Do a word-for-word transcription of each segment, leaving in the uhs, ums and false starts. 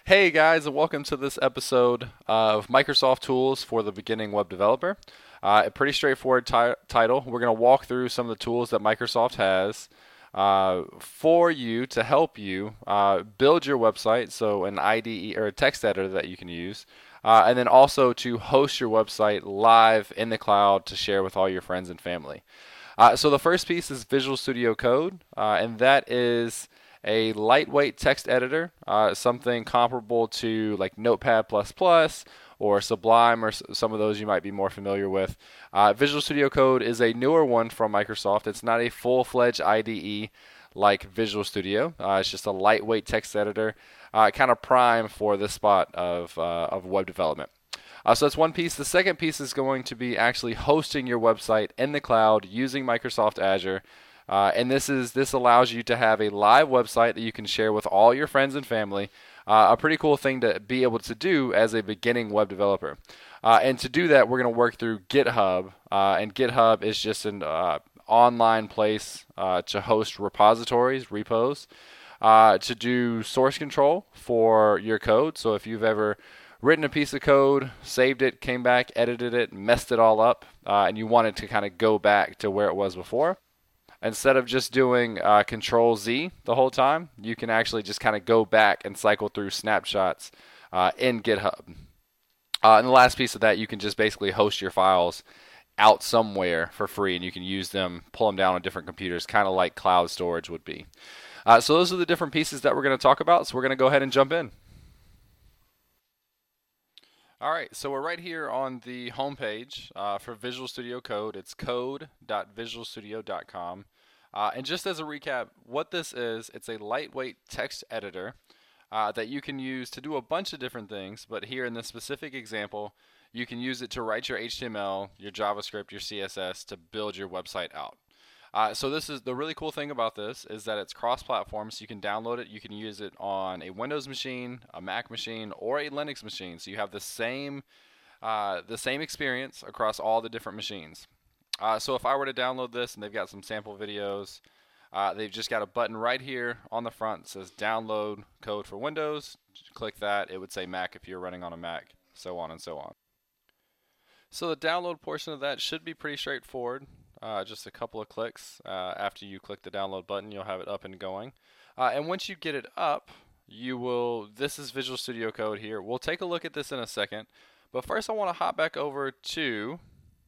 Hey guys, and welcome to this episode of Microsoft Tools for the Beginning Web Developer. Uh, a pretty straightforward ti- title. We're going to walk through some of the tools that Microsoft has uh, for you to help you uh, build your website, so an I D E or a text editor that you can use, uh, and then also to host your website live in the cloud to share with all your friends and family. Uh, so the first piece is Visual Studio Code, uh, and that is a lightweight text editor, uh, something comparable to like Notepad++ or Sublime or some of those you might be more familiar with. Uh, Visual Studio Code is a newer one from Microsoft. It's not a full-fledged I D E like Visual Studio. Uh, it's just a lightweight text editor, uh, kind of prime for this spot of, uh, of web development. Uh, so that's one piece. The second piece is going to be actually hosting your website in the cloud using Microsoft Azure. Uh, and this is this allows you to have a live website that you can share with all your friends and family. Uh, a pretty cool thing to be able to do as a beginning web developer. Uh, and to do that, we're going to work through GitHub. Uh, and GitHub is just an uh, online place uh, to host repositories, repos, uh, to do source control for your code. So if you've ever written a piece of code, saved it, came back, edited it, messed it all up, uh, and you wanted to kind of go back to where it was before, instead of just doing uh, Control Z the whole time, you can actually just kind of go back and cycle through snapshots uh, in GitHub. Uh, and the last piece of that, you can just basically host your files out somewhere for free, and you can use them, pull them down on different computers, kind of like cloud storage would be. Uh, so those are the different pieces that we're going to talk about. So we're going to go ahead and jump in. All right, so we're right here on the home page uh, for Visual Studio Code. It's code dot visual studio dot com. Uh, and just as a recap, what this is, it's a lightweight text editor uh, that you can use to do a bunch of different things. But here in this specific example, you can use it to write your H T M L, your JavaScript, your C S S to build your website out. Uh, so this is the really cool thing about this is that it's cross-platform, so you can download it. You can use it on a Windows machine, a Mac machine, or a Linux machine. So you have the same uh, the same experience across all the different machines. Uh, so if I were to download this, and they've got some sample videos, uh, they've just got a button right here on the front that says Download Code for Windows. Click that. It would say Mac if you're running on a Mac, so on and so on. So the download portion of that should be pretty straightforward. Uh, just a couple of clicks. Uh, after you click the download button, you'll have it up and going. Uh, and once you get it up, you will, this is Visual Studio Code here. We'll take a look at this in a second. But first I want to hop back over to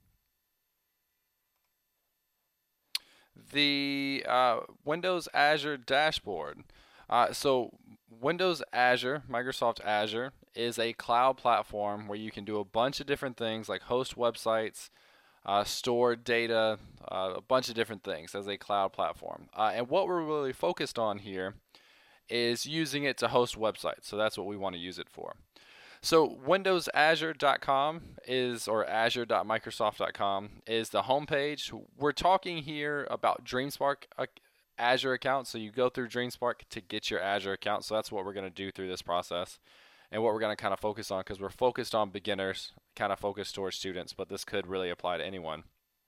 the uh, Windows Azure dashboard. Uh, so Windows Azure, Microsoft Azure, is a cloud platform where you can do a bunch of different things like host websites, uh, store data, uh, a bunch of different things as a cloud platform. Uh, and what we're really focused on here is using it to host websites. So that's what we want to use it for. So windows azure dot com is, or azure dot microsoft dot com is the homepage. We're talking here about DreamSpark uh, Azure account. So you go through DreamSpark to get your Azure account. So that's what we're going to do through this process, and what we're going to kind of focus on, because we're focused on beginners, kind of focused towards students, but this could really apply to anyone.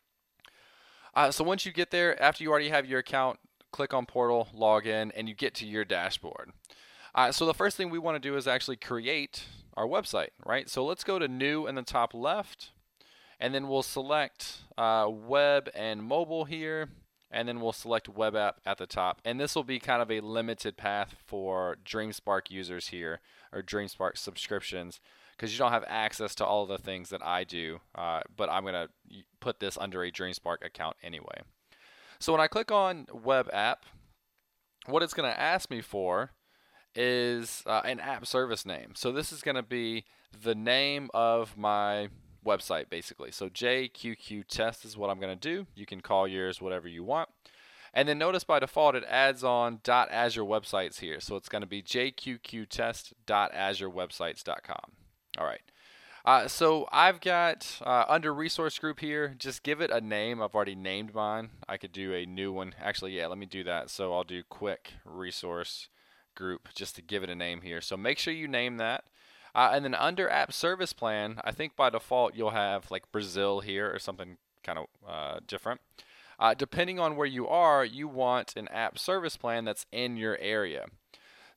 Uh, so once you get there, after you already have your account, click on Portal, log in, and you get to your dashboard. Uh, so the first thing we want to do is actually create our website, right? So let's go to New in the top left, and then we'll select uh, Web and Mobile here, and then we'll select Web App at the top. And this will be kind of a limited path for DreamSpark users here, or DreamSpark subscriptions, because you don't have access to all of the things that I do, uh, but I'm going to put this under a DreamSpark account anyway. So when I click on Web App, what it's going to ask me for is uh, an app service name. So this is going to be the name of my website, basically. So J Q Q Test is what I'm going to do. You can call yours whatever you want. And then notice by default it adds on .azure websites here. So it's going to be j q q test dot azure websites dot com. All right. Uh, so I've got uh, under resource group here, just give it a name. I've already named mine. I could do a new one. Actually, yeah, let me do that. So I'll do quick resource group just to give it a name here. So make sure you name that. Uh, and then under app service plan, I think by default you'll have like Brazil here or something kind of uh, different. Uh, depending on where you are, you want an app service plan that's in your area.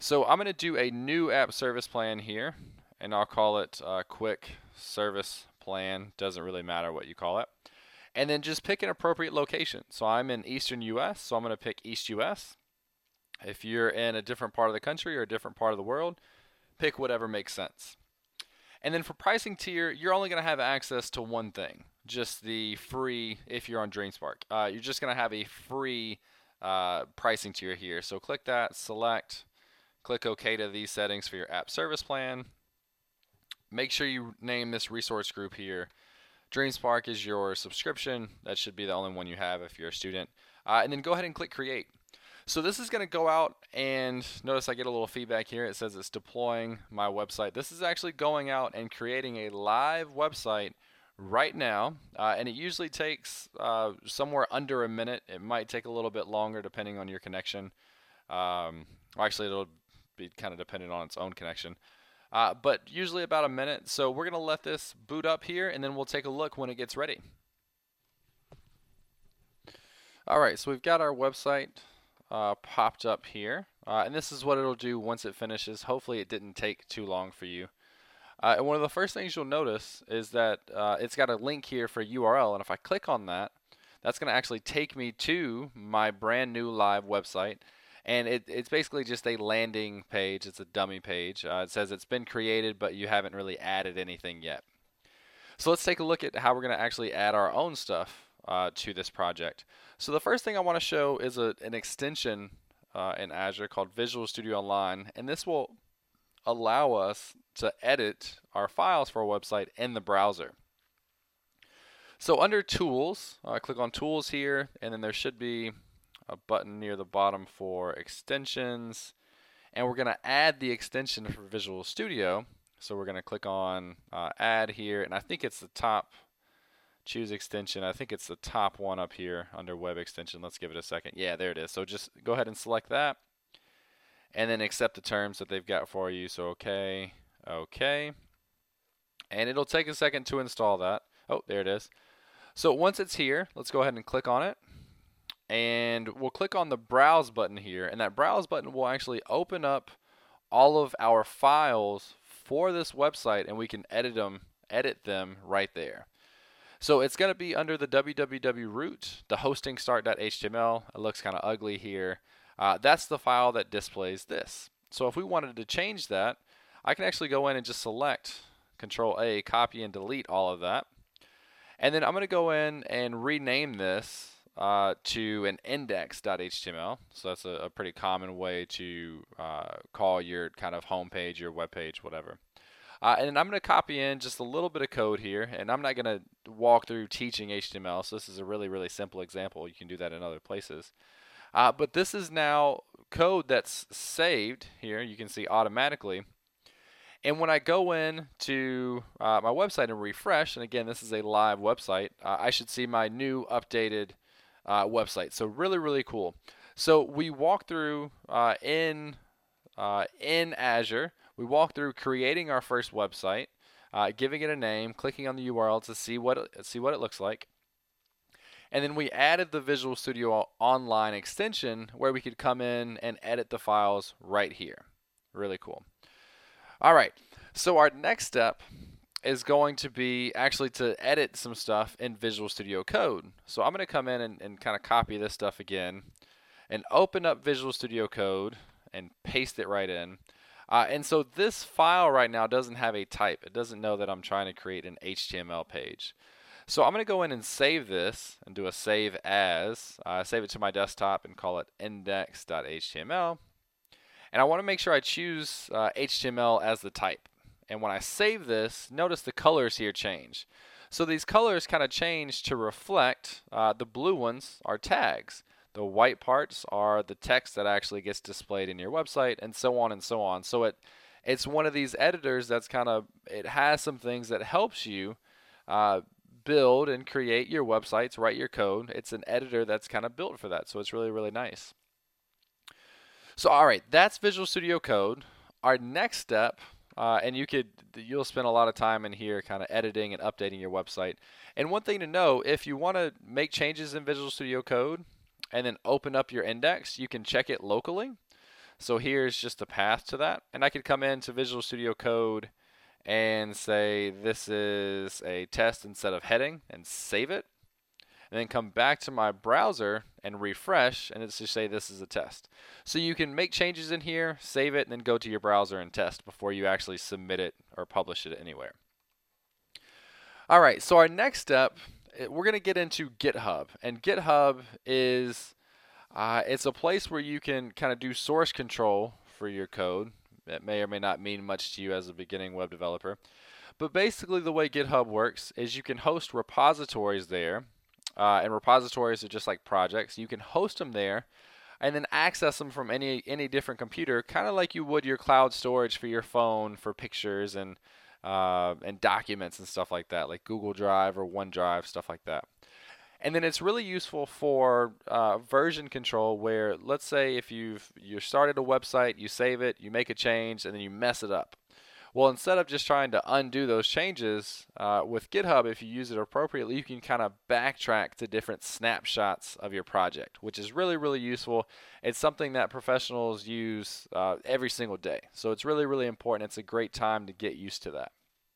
So I'm going to do a new app service plan here, and I'll call it uh, quick service plan. Doesn't really matter what you call it. And then just pick an appropriate location. So I'm in Eastern U S, so I'm going to pick East U S. If you're in a different part of the country or a different part of the world, pick whatever makes sense. And then for pricing tier, you're only going to have access to one thing, just the free, if you're on DreamSpark. Uh, you're just going to have a free uh, pricing tier here. So click that, select, click OK to these settings for your app service plan. Make sure you name this resource group here. DreamSpark is your subscription. That should be the only one you have if you're a student. Uh, and then go ahead and click create. So this is going to go out, and notice I get a little feedback here. It says it's deploying my website. This is actually going out and creating a live website right now, uh, and it usually takes uh, somewhere under a minute. It might take a little bit longer depending on your connection. Um, well, actually, it'll be kind of dependent on its own connection. Uh, but usually about a minute. So we're going to let this boot up here, and then we'll take a look when it gets ready. All right, so we've got our website uh, popped up here, uh, and this is what it'll do once it finishes. Hopefully it didn't take too long for you. Uh, and one of the first things you'll notice is that uh, it's got a link here for U R L, and if I click on that, that's going to actually take me to my brand new live website. And it, it's basically just a landing page. It's a dummy page. Uh, it says it's been created, but you haven't really added anything yet. So let's take a look at how we're going to actually add our own stuff uh, to this project. So the first thing I want to show is a, an extension uh, in Azure called Visual Studio Online. And this will allow us to edit our files for our website in the browser. So under Tools, uh, click on Tools here, and then there should be a button near the bottom for extensions, and we're going to add the extension for Visual Studio. So we're going to click on uh, add here, and I think it's the top, choose extension. I think it's the top one up here under web extension. Let's give it a second. Yeah, there it is. So just go ahead and select that, and then accept the terms that they've got for you. So okay, okay, and it'll take a second to install that. Oh, there it is. So once it's here, let's go ahead and click on it. And we'll click on the Browse button here, and that Browse button will actually open up all of our files for this website, and we can edit them, edit them right there. So it's going to be under the www root, the hosting start.html. It looks kind of ugly here. Uh, that's the file that displays this. So if we wanted to change that, I can actually go in and just select Control A, copy and delete all of that. And then I'm going to go in and rename this Uh, to an index.html. So that's a, a pretty common way to uh, call your kind of home page, your web page, whatever. Uh, and then I'm going to copy in just a little bit of code here, and I'm not going to walk through teaching H T M L, so this is a really, really simple example. You can do that in other places. Uh, but this is now code that's saved here, you can see automatically. And when I go in to uh, my website and refresh, and again, this is a live website, uh, I should see my new updated Uh, website. So really, really cool. So we walk through uh, in uh, in Azure. We walk through creating our first website, uh, giving it a name, clicking on the U R L to see what it, see what it looks like, and then we added the Visual Studio Online extension where we could come in and edit the files right here. Really cool. All right. So our next step is going to be actually to edit some stuff in Visual Studio Code. So I'm going to come in and, and kind of copy this stuff again and open up Visual Studio Code and paste it right in. Uh, and so this file right now doesn't have a type. It doesn't know that I'm trying to create an H T M L page. So I'm going to go in and save this and do a save as. Uh, save it to my desktop and call it index.html. And I want to make sure I choose uh, H T M L as the type. And when I save this, notice the colors here change. So these colors kind of change to reflect, uh, the blue ones are tags. The white parts are the text that actually gets displayed in your website, and so on and so on. So it it's one of these editors that's kind of, it has some things that helps you uh, build and create your websites, write your code. It's an editor that's kind of built for that. So it's really, really nice. So all right, that's Visual Studio Code. Our next step, Uh, and you could, you'll spend a lot of time in here kind of editing and updating your website. And one thing to know, if you want to make changes in Visual Studio Code and then open up your index, you can check it locally. So here's just the path to that. And I could come into Visual Studio Code and say this is a test instead of heading and save it. And then come back to my browser and refresh, and it's just say this is a test. So you can make changes in here, save it, and then go to your browser and test before you actually submit it or publish it anywhere. All right, so our next step, we're going to get into GitHub. And GitHub is uh, it's a place where you can kind of do source control for your code. That may or may not mean much to you as a beginning web developer. But basically the way GitHub works is you can host repositories there. Uh, and repositories are just like projects. You can host them there and then access them from any any different computer, kind of like you would your cloud storage for your phone for pictures and uh, and documents and stuff like that, like Google Drive or OneDrive, stuff like that. And then it's really useful for uh, version control, where let's say if you've you started a website, you save it, you make a change, and then you mess it up. Well, instead of just trying to undo those changes, uh, with GitHub, if you use it appropriately, you can kind of backtrack to different snapshots of your project, which is really, really useful. It's something that professionals use uh, every single day. So it's really, really important. It's a great time to get used to that.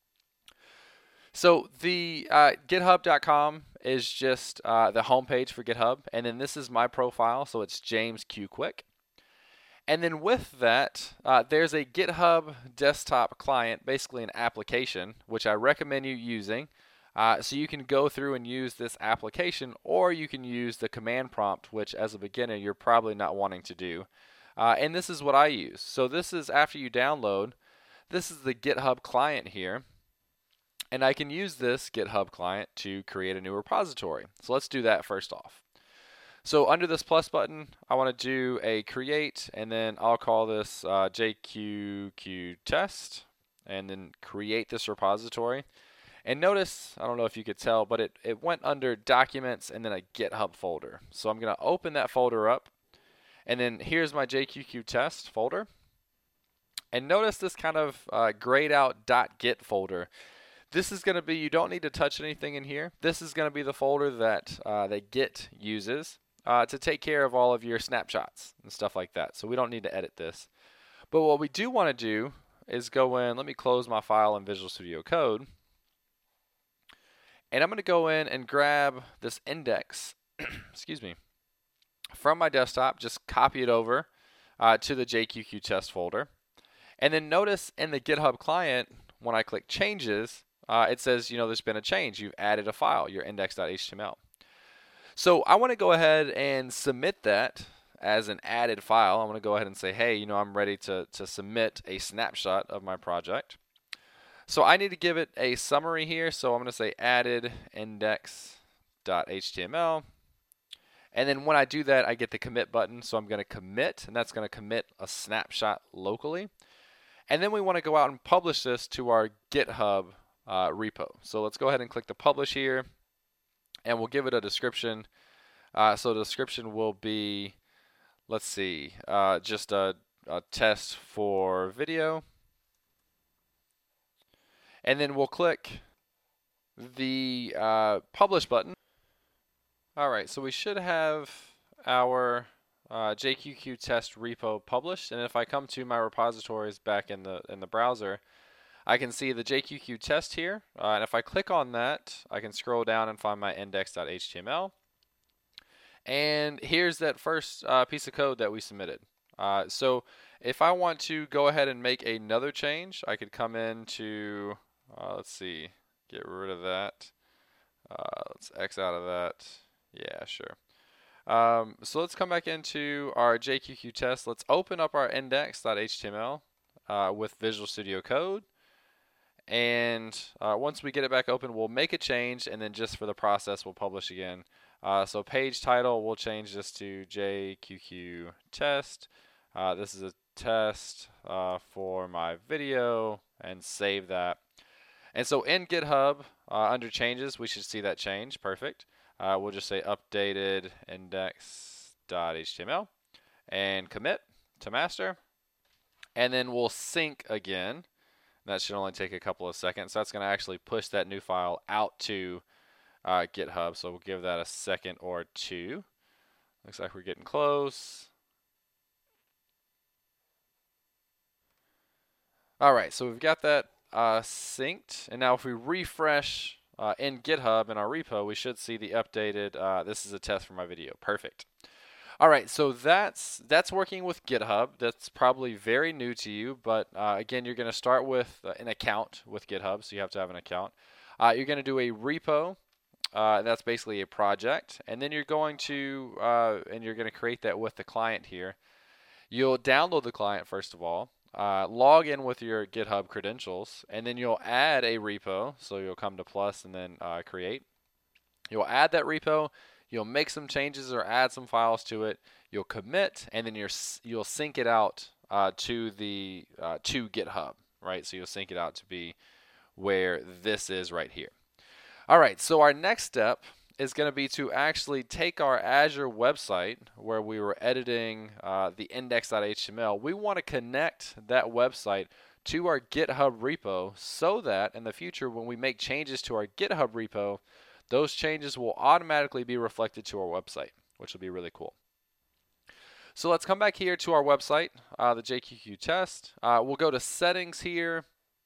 So the uh, GitHub dot com is just uh, the homepage for GitHub, and then this is my profile, so it's James Q Quick. And then with that, uh, there's a GitHub desktop client, basically an application, which I recommend you using. Uh, so you can go through and use this application, or you can use the command prompt, which as a beginner you're probably not wanting to do. Uh, and this is what I use. So this is after you download, this is the GitHub client here. And I can use this GitHub client to create a new repository. So let's do that first off. So under this plus button, I want to do a create, and then I'll call this uh, J Q Q test, and then create this repository. And notice, I don't know if you could tell, but it, it went under documents and then a GitHub folder. So I'm going to open that folder up, and then here's my J Q Q test folder. And notice this kind of uh, grayed out .git folder. This is going to be, you don't need to touch anything in here. This is going to be the folder that, uh, that Git uses. Uh, to take care of all of your snapshots and stuff like that. So we don't need to edit this. But what we do want to do is go in, let me close my file in Visual Studio Code. And I'm going to go in and grab this index, excuse me, from my desktop, just copy it over uh, to the J Q Q test folder. And then notice in the GitHub client, when I click changes, uh, it says, you know, there's been a change. You've added a file, your index dot H T M L. So I want to go ahead and submit that as an added file. I want to go ahead and say, hey, you know, I'm ready to, to submit a snapshot of my project. So I need to give it a summary here. So I'm going to say added index dot H T M L. And then when I do that, I get the commit button. So I'm going to commit, and that's going to commit a snapshot locally. And then we want to go out and publish this to our GitHub uh, repo. So let's go ahead and click the publish here. And we'll give it a description. Uh, so the description will be, let's see, uh, just a, a test for video. And then we'll click the uh, publish button. All right, so we should have our uh, J Q Q test repo published. And if I come to my repositories back in the in the browser, I can see the J Q Q test here, uh, and if I click on that, I can scroll down and find my index dot H T M L. And here's that first uh, piece of code that we submitted. Uh, so if I want to go ahead and make another change, I could come into, uh, let's see, get rid of that. Uh, let's X out of that. Yeah, sure. Um, so let's come back into our J Q Q test. Let's open up our index dot H T M L uh, with Visual Studio Code. And uh, once we get it back open, we'll make a change, and then just for the process, we'll publish again. Uh, so page title, we'll change this to J Q Q test. Uh, this is a test uh, for my video, and save that. And so in GitHub, uh, under changes, we should see that change. Perfect. Uh, we'll just say updated index dot H T M L and commit to master. And then we'll sync again. That should only take a couple of seconds. That's going to actually push that new file out to uh, GitHub. So we'll give that a second or two. Looks like we're getting close. All right, so we've got that uh, synced, and now if we refresh uh, in GitHub in our repo, we should see the updated. Uh, this is a test for my video. Perfect. All right, so that's that's working with GitHub. That's probably very new to you, but uh, again, you're going to start with uh, an account with GitHub, so you have to have an account. Uh, you're going to do a repo. Uh, that's basically a project, and then you're going to uh, and you're going to create that with the client here. You'll download the client first of all, uh, log in with your GitHub credentials, and then you'll add a repo. So you'll come to plus and then uh, create. You'll add that repo. You'll make some changes or add some files to it. You'll commit, and then you're, you'll sync it out uh, to the uh, to GitHub, right? So you'll sync it out to be where this is right here. All right, so our next step is going to be to actually take our Azure website where we were editing uh, the index dot H T M L. We want to connect that website to our GitHub repo so that in the future when we make changes to our GitHub repo, those changes will automatically be reflected to our website, which will be really cool. So let's come back here to our website, uh, the J Q Q test. Uh, we'll go to settings here.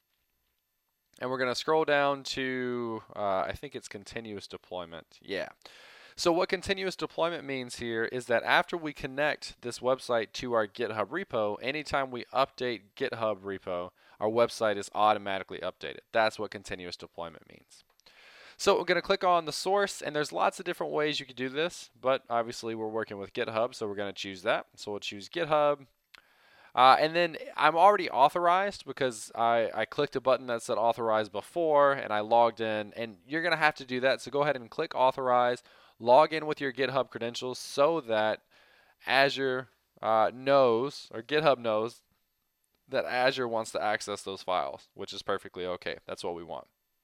And we're going to scroll down to, uh, I think it's continuous deployment. Yeah. So what continuous deployment means here is that after we connect this website to our GitHub repo, anytime we update GitHub repo, our website is automatically updated. That's what continuous deployment means. So we're going to click on the source, and there's lots of different ways you could do this, but obviously we're working with GitHub, so we're going to choose that. So we'll choose GitHub. Uh, and then I'm already authorized because I, I clicked a button that said authorize before and I logged in, and you're going to have to do that. So go ahead and click authorize, log in with your GitHub credentials so that Azure uh, knows, or GitHub knows, that Azure wants to access those files, which is perfectly okay. That's what we want.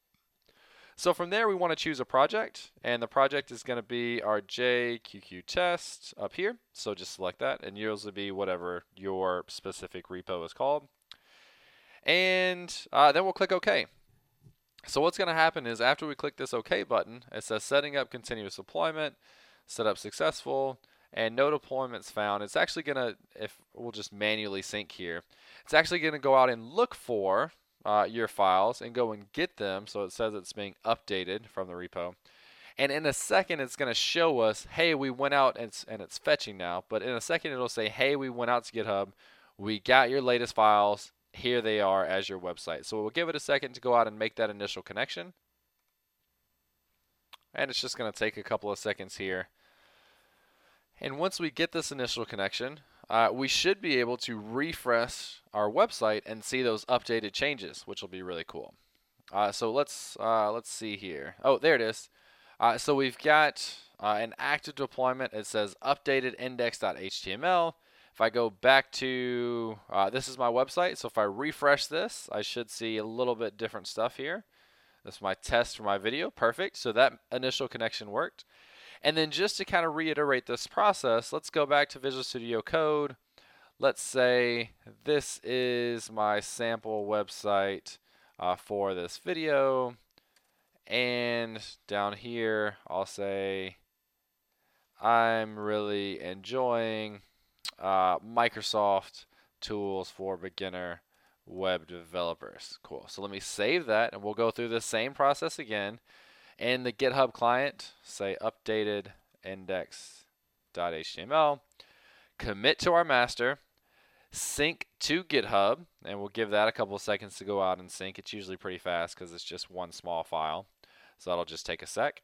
So from there, we want to choose a project, and the project is going to be our J Q Q test up here. So just select that, and yours will be whatever your specific repo is called. And uh, then we'll click OK. So what's going to happen is after we click this OK button, it says setting up continuous deployment, set up successful, and no deployments found. It's actually going to, if we'll just manually sync here, it's actually going to go out and look for Uh, your files and go and get them, so it says it's being updated from the repo. And in a second it's going to show us, hey, we went out and it's, and it's fetching now, but in a second it'll say, hey, we went out to GitHub, we got your latest files, here they are as your website. So we'll give it a second to go out and make that initial connection, and it's just going to take a couple of seconds here. And once we get this initial connection, Uh, we should be able to refresh our website and see those updated changes, which will be really cool. Uh, so let's uh, let's see here. Oh, there it is. Uh, so we've got uh, an active deployment. It says updated index dot H T M L. If I go back to uh, this is my website. So if I refresh this, I should see a little bit different stuff here. This is my test for my video. Perfect. So that initial connection worked. And then just to kind of reiterate this process, let's go back to Visual Studio Code. Let's say this is my sample website uh, for this video. And down here, I'll say I'm really enjoying uh, Microsoft tools for beginner web developers. Cool. So let me save that, and we'll go through the same process again. In the GitHub client, say updated index dot H T M L, commit to our master, sync to GitHub, and we'll give that a couple of seconds to go out and sync. It's usually pretty fast because it's just one small file, so that'll just take a sec.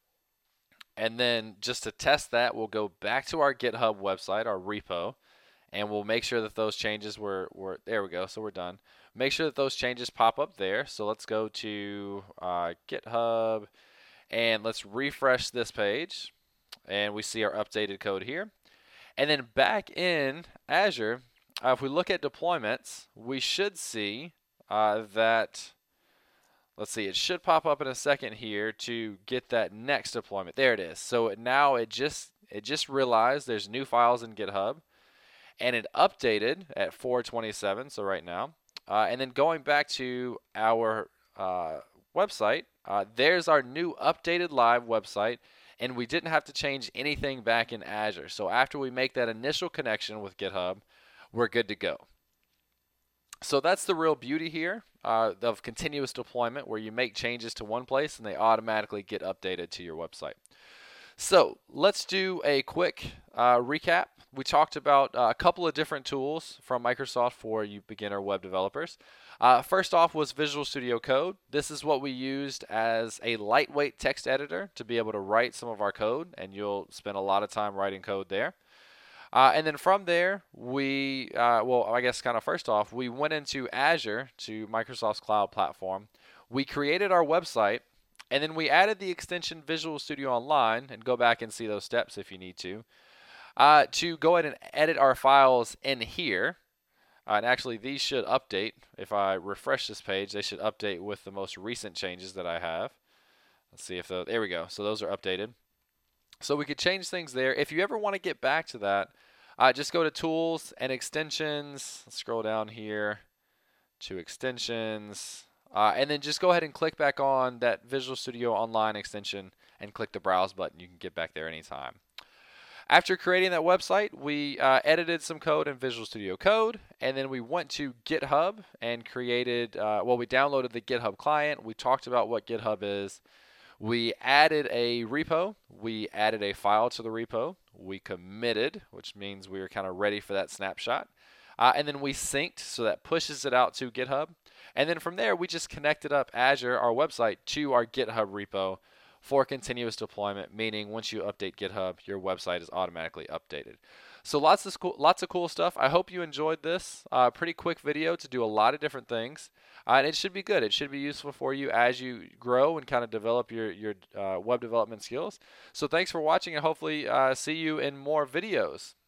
And then just to test that, we'll go back to our GitHub website, our repo, and we'll make sure that those changes were, were there we go, so we're done. Make sure that those changes pop up there. So let's go to uh, GitHub, and let's refresh this page, and we see our updated code here. And then back in Azure, uh, if we look at deployments, we should see uh, that, let's see, it should pop up in a second here to get that next deployment. There it is. So now it just it just realized there's new files in GitHub, and it updated at four twenty-seven, so right now. Uh, and then going back to our uh, website, uh, there's our new updated live website, and we didn't have to change anything back in Azure. So after we make that initial connection with GitHub, we're good to go. So that's the real beauty here uh, of continuous deployment, where you make changes to one place and they automatically get updated to your website. So let's do a quick uh, recap. We talked about uh, a couple of different tools from Microsoft for you beginner web developers. Uh, first off was Visual Studio Code. This is what we used as a lightweight text editor to be able to write some of our code, and you'll spend a lot of time writing code there. Uh, and then from there, we, uh, well, I guess kind of first off, we went into Azure, to Microsoft's cloud platform. We created our website, and then we added the extension Visual Studio Online, and go back and see those steps if you need to, uh, to go ahead and edit our files in here. Uh, and actually, these should update. If I refresh this page, they should update with the most recent changes that I have. Let's see if those, there we go. So those are updated. So we could change things there. If you ever want to get back to that, uh, just go to Tools and Extensions. Let's scroll down here to Extensions. Uh, and then just go ahead and click back on that Visual Studio Online extension and click the Browse button. You can get back there anytime. After creating that website, we uh, edited some code in Visual Studio Code, and then we went to GitHub and created, uh, well, we downloaded the GitHub client. We talked about what GitHub is. We added a repo, we added a file to the repo, we committed, which means we were kind of ready for that snapshot, uh, and then we synced, so that pushes it out to GitHub, and then from there we just connected up Azure, our website, to our GitHub repo for continuous deployment, meaning once you update GitHub, your website is automatically updated. So lots of cool, lots of cool stuff. I hope you enjoyed this. Uh, pretty quick video to do a lot of different things, uh, and it should be good. It should be useful for you as you grow and kind of develop your your uh, web development skills. So thanks for watching, and hopefully uh, see you in more videos.